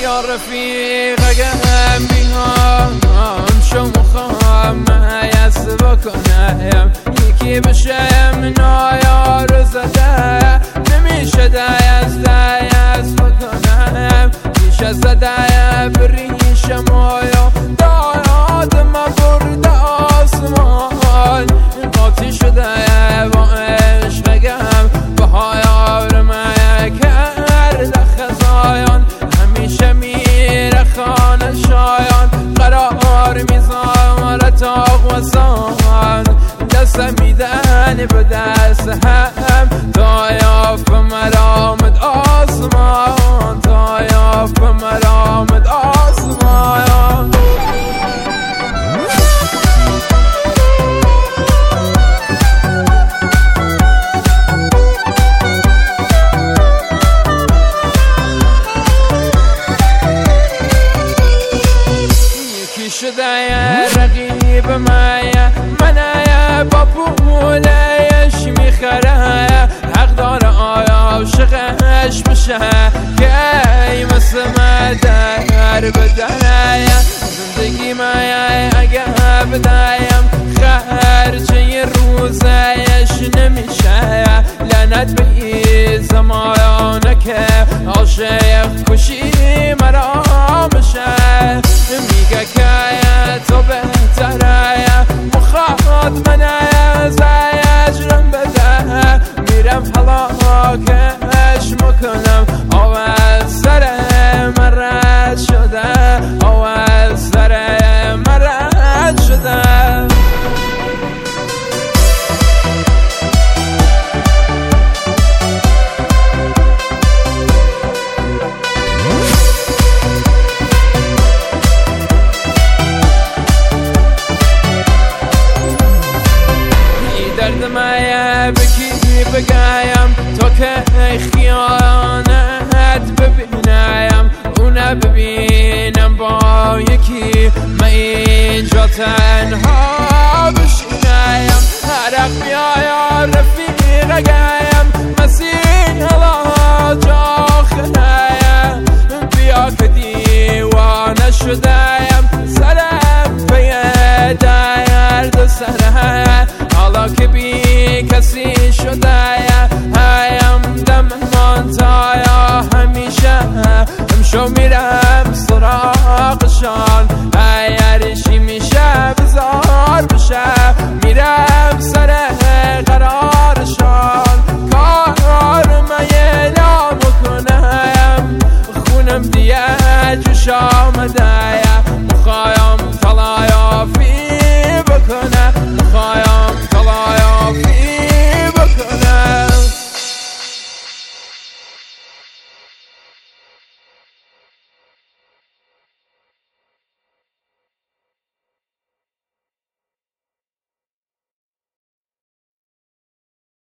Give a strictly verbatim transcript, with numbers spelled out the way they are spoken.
یا رفیق اگه بیام شو میخوام مهیز بکنم یکی بشم نایار زده نمیشه دیز دیز بکنم پیش از دیه بریشم آیا داد ما برد آسمان قاطی شده با عشقم بهایار من کرده خزایان همیشه میره خانه شایان قرار میذاره تاق و سان دست میدن به دست هم تا یافت مرامد آسمان تا یافت مرامد آسمان شده رقیب مایه منه با پولش میخره حق داره آیا عاشقش بشه که ای مثل مدر بدنه زندگی مایه اگه بدایم خرچه روزش نمیشه لعنت به این زمانه که عاشق کشی مرا بشه میگه که تو بهتره مخواد منه زیجرم بده میرم حلاکش میکنم اول سر مرد شده اول سر مرد شده درد مایه بکی بگایم تو که خیانت ببینم اونه ببینم با یکی من اینجا تنها بشینم عرق بیایا رفیق اگایم مسیح الله جا خنایم بیا که دیوانه شدهیم سرم پی درد سرم حالا که بی کسی شده هایم دم منتایا همیشه همشو میرم سراغشان هایرشی میشه بزار بشه میرم سر قرارشان کار من یه نام کنم خونم دیگه جوش آمده مخوایم تلایافی بکنم